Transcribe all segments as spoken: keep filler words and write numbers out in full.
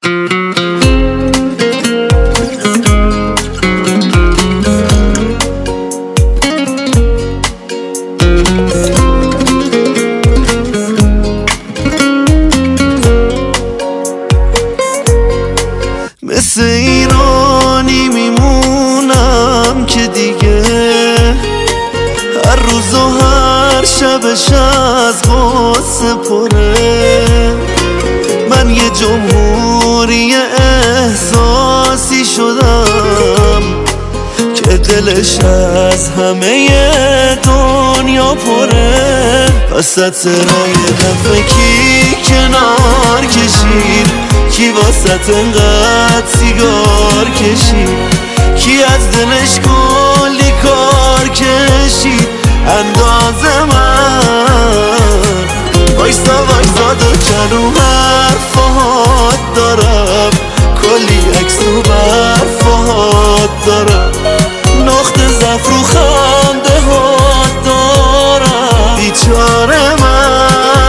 مثل ایرانی میمونم که دیگه هر روز و هر شبش از غصه پره. من یه جمهوری احساسی شدم که دلش از همه دنیا پره. وسط رای دفعه کی کنار کشید، کی واسط انقدر سیگار کشید، کی از دلش کلی کار کشید اندازه من. وایسا وایسا دو کلو حرفات دارم، کلی عکس و برفات دارم، نقطه ضعف رو خنده هات دارم. بیچاره من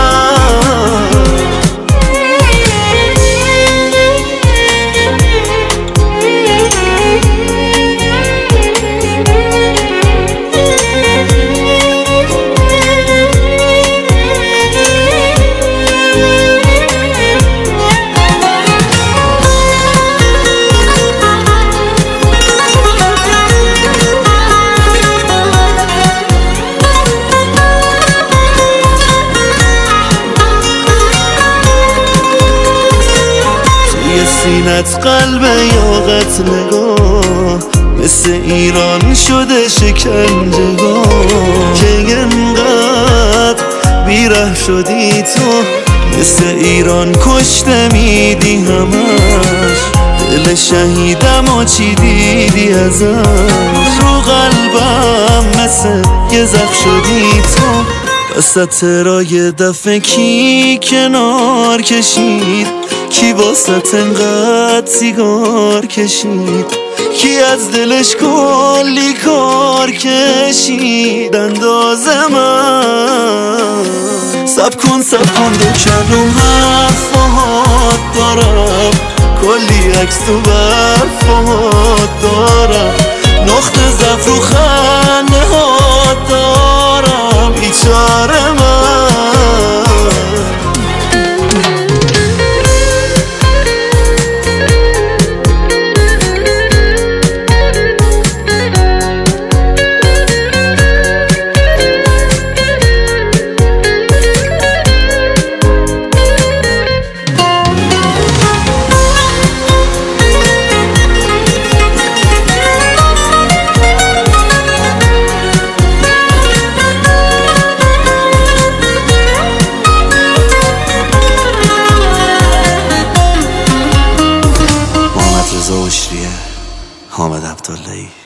سینت قلب یاقت نگاه، مثل ایران شده شکنجهگاه که انقدر بیره شدی تو. مثل ایران کشته میدی همش، دل شهیدم و چی دیدی ازش. رو قلبم مثل یه زخم شدی تو. وسط رای دفعه کی کنار کشید، کی واسط انقدر سیگار کشید، کی از دلش کلی کار کشید اندازه من. سب کن سب کن دو کلو حرفات دارم، کلی عکس تو برفات دارم، نقطه ضعف رو خنده هات دارم. بیچاره من حامد عبداللهی.